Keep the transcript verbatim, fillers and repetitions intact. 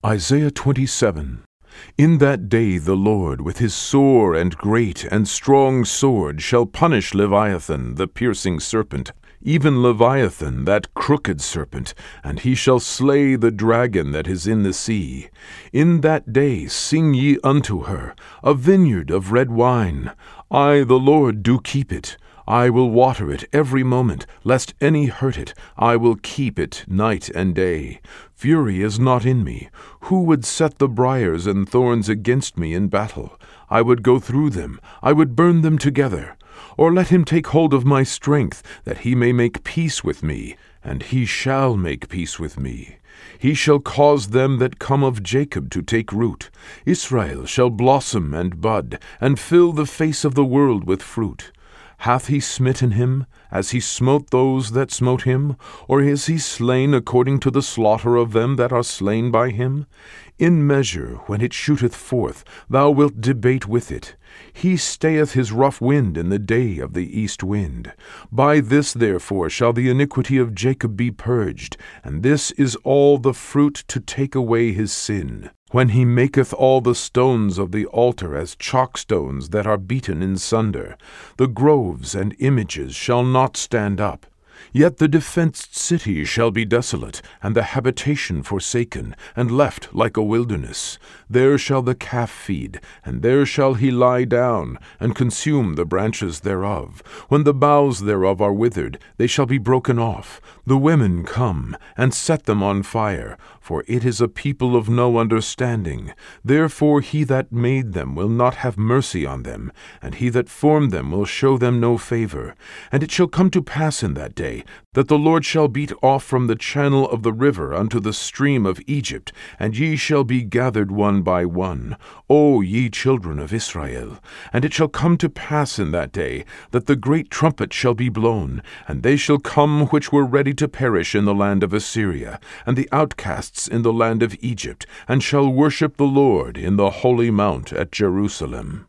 Isaiah twenty-seven. In that day the Lord with his sore and great and strong sword shall punish Leviathan, the piercing serpent, even Leviathan, that crooked serpent, and he shall slay the dragon that is in the sea. In that day sing ye unto her, a vineyard of red wine. I, the Lord, do keep it. I will water it every moment, lest any hurt it. I will keep it night and day. Fury is not in me. Who would set the briars and thorns against me in battle? I would go through them. I would burn them together. Or let him take hold of my strength, that he may make peace with me, and he shall make peace with me. He shall cause them that come of Jacob to take root. Israel shall blossom and bud, and fill the face of the world with fruit. Hath he smitten him, as he smote those that smote him? Or is he slain according to the slaughter of them that are slain by him? In measure, when it shooteth forth, thou wilt debate with it. He stayeth his rough wind in the day of the east wind. By this therefore shall the iniquity of Jacob be purged, and this is all the fruit to take away his sin. When he maketh all the stones of the altar as chalkstones that are beaten in sunder, the groves and images shall not stand up. Yet the defenced city shall be desolate, and the habitation forsaken, and left like a wilderness. There shall the calf feed, and there shall he lie down, and consume the branches thereof. When the boughs thereof are withered, they shall be broken off. The women come, and set them on fire, for it is a people of no understanding. Therefore he that made them will not have mercy on them, and he that formed them will show them no favor. And it shall come to pass in that day, that the Lord shall beat off from the channel of the river unto the stream of Egypt, and ye shall be gathered one by one, O ye children of Israel. And it shall come to pass in that day, that the great trumpet shall be blown, and they shall come which were ready to perish in the land of Assyria, and the outcasts in the land of Egypt, and shall worship the Lord in the holy mount at Jerusalem.